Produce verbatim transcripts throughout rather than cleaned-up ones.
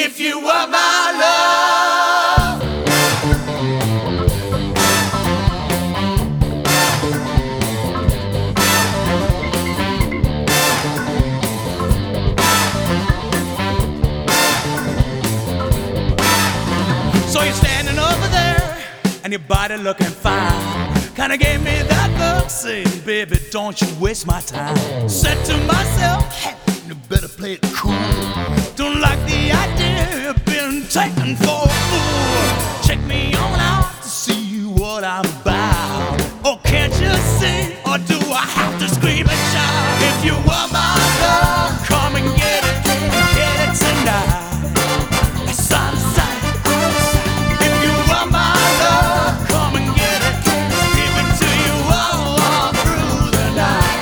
if you were my love. So you're standing over there and your body looking fine. Kinda gave me that look, saying, baby, don't you waste my time. Said to myself, hey, you better play it cool. Don't like the idea of being taken for a fool. Check me on out to see what I'm about. Oh, can't you see, or do I have to scream and shout? If you were my love, come and get it, get it tonight. It's out of sight. If you were my love, come and get it, give it to you all, all through the night.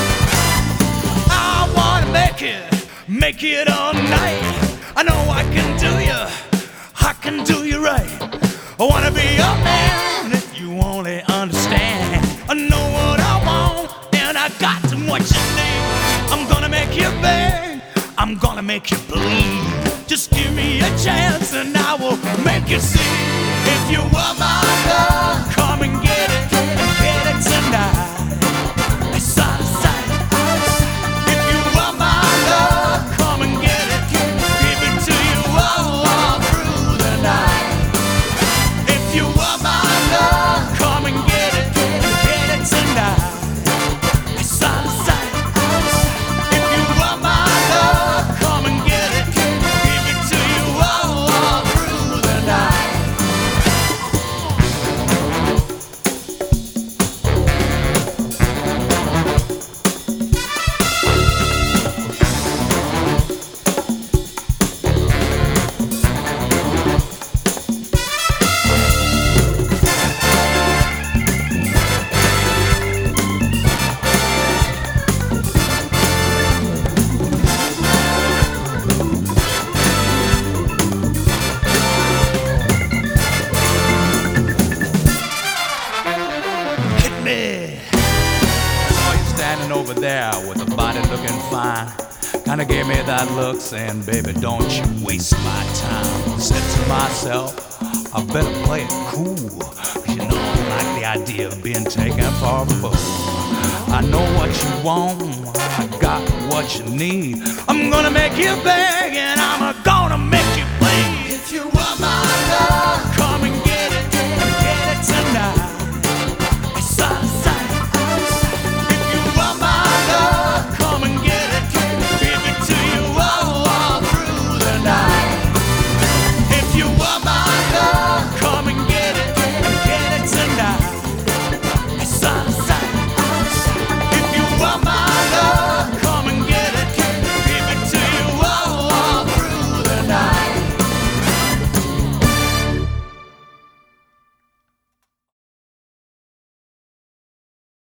I wanna make it, make it all night. I know I can do you, I can do you right. I wanna be your man if you only understand. I know what I want and I got what you need. I'm gonna make you beg, I'm gonna make you bleed. Just give me a chance and I will make you see. If you were my love, come and get it, and get it tonight. It's out of sight. If you were my love, come and get it, give it to you all, all through the night. If you were my love, come and get it, and get it tonight. It's out of sight. If you were my love, come and get it, give it to you all, all through the night. Hit me. I saw you standing over there with a body looking fine. Kinda gave me that look saying, baby, don't you waste my time. Said to myself, I better play it cool. Cause you know I like the idea of being taken for a fool. I know what you want, I got what you need. I'm gonna make you beg and I'm a